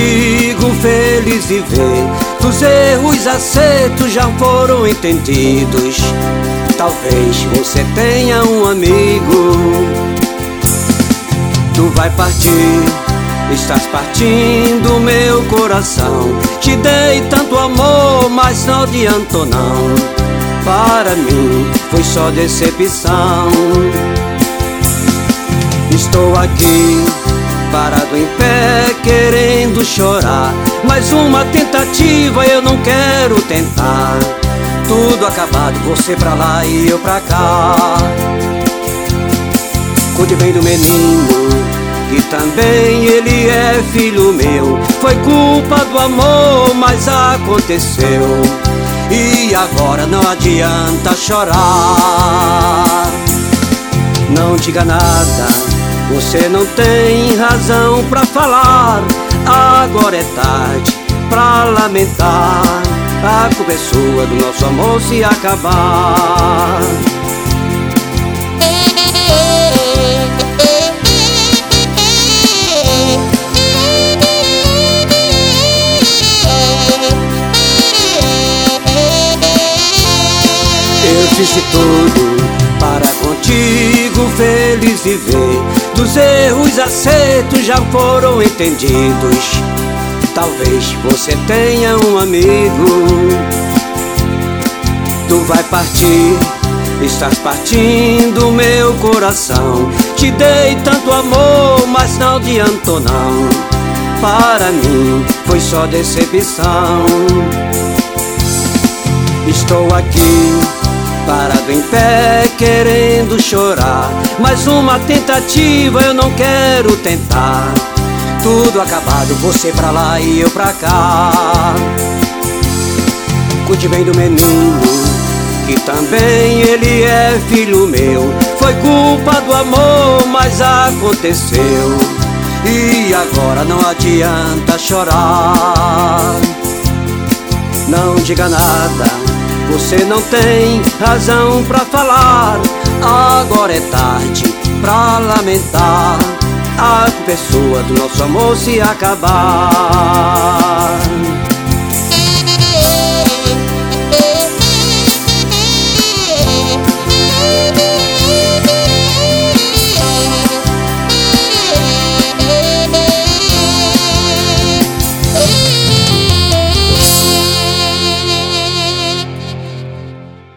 contigo feliz viver. Dos erros e acertos já foram entendidos. Talvez você tenha um amigo. Tu vai partir, estás partindo meu coração. Te dei tanto amor, mas não adiantou não. Para mim foi só decepção. Estou aqui, parado em pé, querendo chorar. Mais uma tentativa eu não quero tentar. Tudo acabado, você pra lá e eu pra cá. Cuide bem do menino, que também ele é filho meu. Foi culpa do amor, mas aconteceu. E agora não adianta chorar. Não diga nada, você não tem razão pra falar. Agora é tarde pra lamentar. A culpa é sua do nosso amor se acabar. Eu fiz de tudo para contigo feliz viver. Dos erros e acertos já foram entendidos. Talvez você tenha um amigo. Tu vai partir, estás partindo meu coração. Te dei tanto amor, mas não adiantou não. Para mim foi só decepção. Estou aqui, parado em pé, querendo chorar. Mais uma tentativa eu não quero tentar. Tudo acabado, você pra lá e eu pra cá. Cuide bem do menino, que também ele é filho meu. Foi culpa do amor, mas aconteceu. E agora não adianta chorar. Não diga nada, você não tem razão pra falar. Agora é tarde pra lamentar. A culpa é sua do nosso amor se acabar.